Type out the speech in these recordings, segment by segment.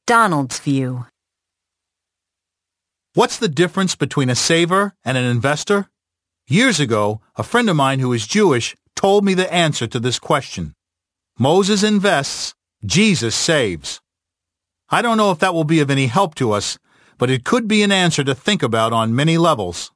Donald's view. What's the difference between a saver and an investor? Years ago, a friend of mine who is Jewish told me the answer to this question. Moses invests, Jesus saves. I don't know if that will be of any help to us, but it could be an answer to think about on many levels.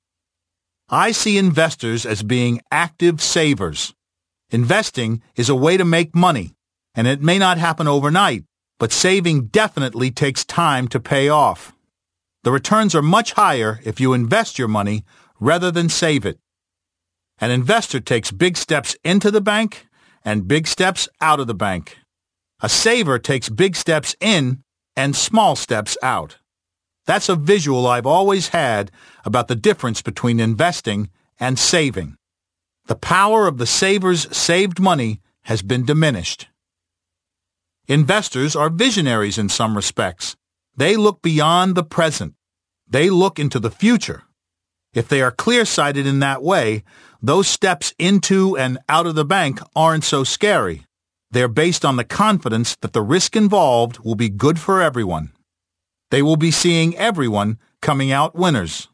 I see investors as being active savers. Investing is a way to make money, and it may not happen overnight, but saving definitely takes time to pay off. The returns are much higher if you invest your money rather than save it. An investor takes big steps into the bank and big steps out of the bank. A saver takes big steps in and small steps out. That's a visual I've always had about the difference between investing and saving. The power of the saver's saved money has been diminished. Investors are visionaries in some respects. They look beyond the present. They look into the future. If they are clear-sighted in that way, those steps into and out of the bank aren't so scary. They're based on the confidence that the risk involved will be good for everyone. They will be seeing everyone coming out winners.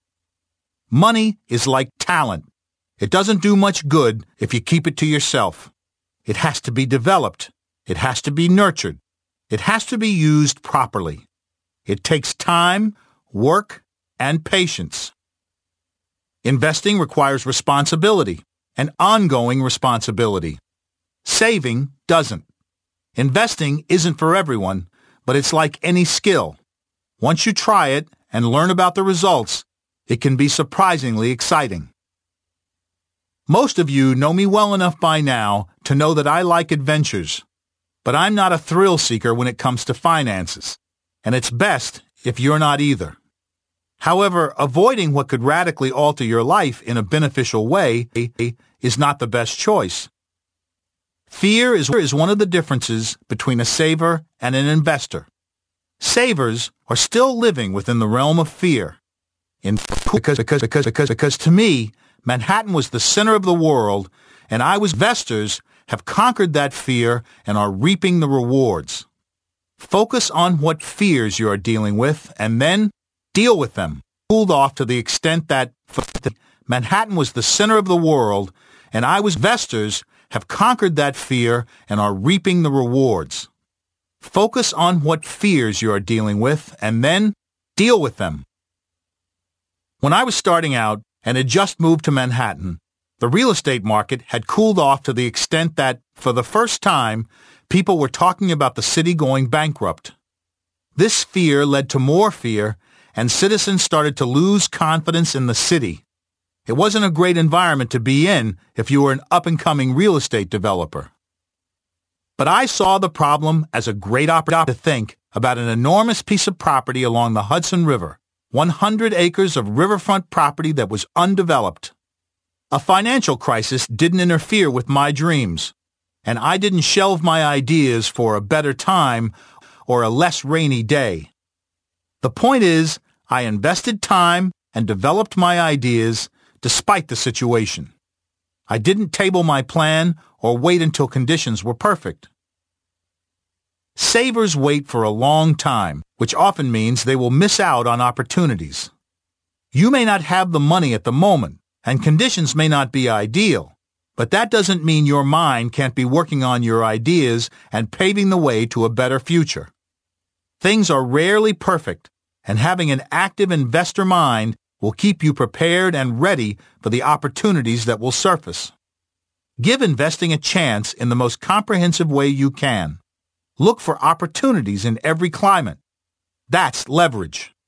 Money is like talent. It doesn't do much good if you keep it to yourself. It has to be developed. It has to be nurtured. It has to be used properly. It takes time, work, and patience. Investing requires responsibility, and ongoing responsibility. Saving doesn't. Investing isn't for everyone, but it's like any skill. Once you try it and learn about the results, it can be surprisingly exciting. Most of you know me well enough by now to know that I like adventures, but I'm not a thrill seeker when it comes to finances, and it's best if you're not either. However, avoiding what could radically alter your life in a beneficial way is not the best choice. Fear is one of the differences between a saver and an investor. Savers are still living within the realm of fear. Because to me, Manhattan was the center of the world, and investors have conquered that fear and are reaping the rewards. Focus on what fears you are dealing with, and then deal with them. Cooled off to the extent that Manhattan was the center of the world, and investors have conquered that fear and are reaping the rewards. Focus on what fears you are dealing with, and then deal with them. When I was starting out and had just moved to Manhattan, the real estate market had cooled off to the extent that, for the first time, people were talking about the city going bankrupt. This fear led to more fear, and citizens started to lose confidence in the city. It wasn't a great environment to be in if you were an up-and-coming real estate developer. But I saw the problem as a great opportunity to think about an enormous piece of property along the Hudson River, 100 acres of riverfront property that was undeveloped. A financial crisis didn't interfere with my dreams, and I didn't shelve my ideas for a better time or a less rainy day. The point is, I invested time and developed my ideas despite the situation. I didn't table my plan or wait until conditions were perfect. Savers wait for a long time, which often means they will miss out on opportunities. You may not have the money at the moment, and conditions may not be ideal, but that doesn't mean your mind can't be working on your ideas and paving the way to a better future. Things are rarely perfect, and having an active investor mind will keep you prepared and ready for the opportunities that will surface. Give investing a chance in the most comprehensive way you can. Look for opportunities in every climate. That's leverage.